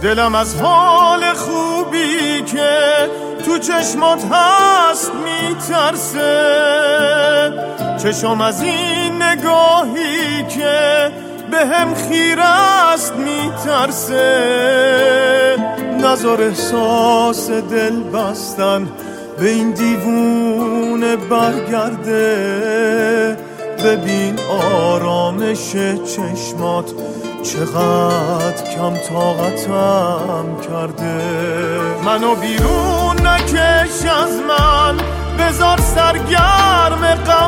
دلم از حال خوبی که تو چشمات هست میترسه، چشم از این نگاهی که به هم خیره است میترسه. نذار احساس دل بستن به این دیوونه برگرده، ببین آرامش چشمات چقدر کم طاقتم کرده. منو بیرون نکش از من، بذار سرگرم غم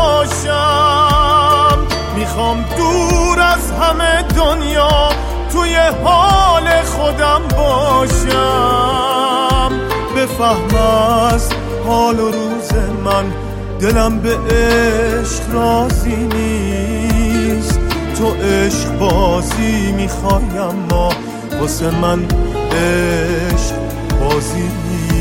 باشم. میخوام دور از همه دنیا توی حال خودم باشم. بفهم از حال و روز من، دلم به عشق راضی نیست. تو عشق بازی میخوای اما واسه من عشق بازی نیست.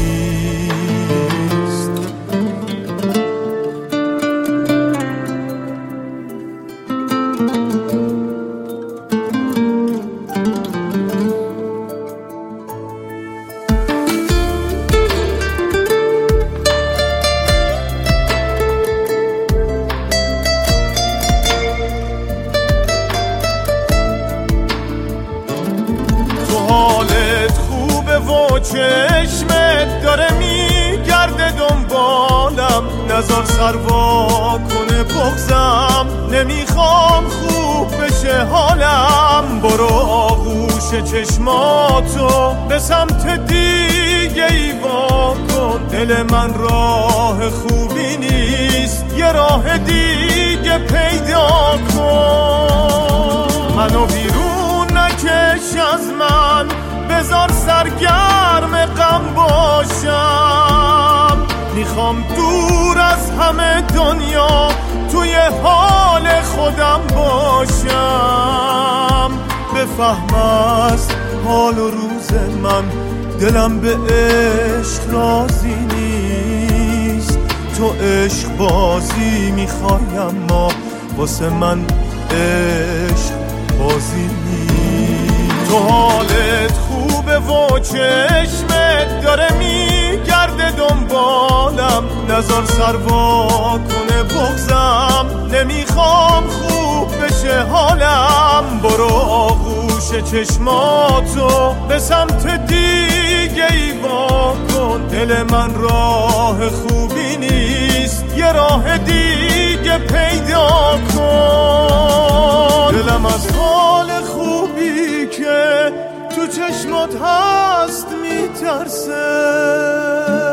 حالت خوبه و چشمت داره میگرده دنبالم، نظر سروا کنه بغزم، نمیخوام خوب بشه حالم. برو آغوش چشماتو به سمت دیگه ای وا کن، دل من راه خوبی نیست، یه راه دیگه پیدا کن. منو بیرون نکش از من، بذار سرگرم غم باشم. میخوام دور از همه دنیا توی حال خودم باشم. بفهم از حال و روز من، دلم به عشق راضی نیست. تو عشق بازی میخوای اما واسه من عشق بازی نیست. تو حالت خوبه و چشمت داره میگرده دنبالم، نظر سروا کنه بغزم، نمیخوام خوب بشه حالم. برو آغوش چشماتو به سمت دیگه ای وا کن، دل من راه خوبی نیست، یه راه دیگه پیدا کن. دلم از حال خوبی که تو چشمات هست میترسه.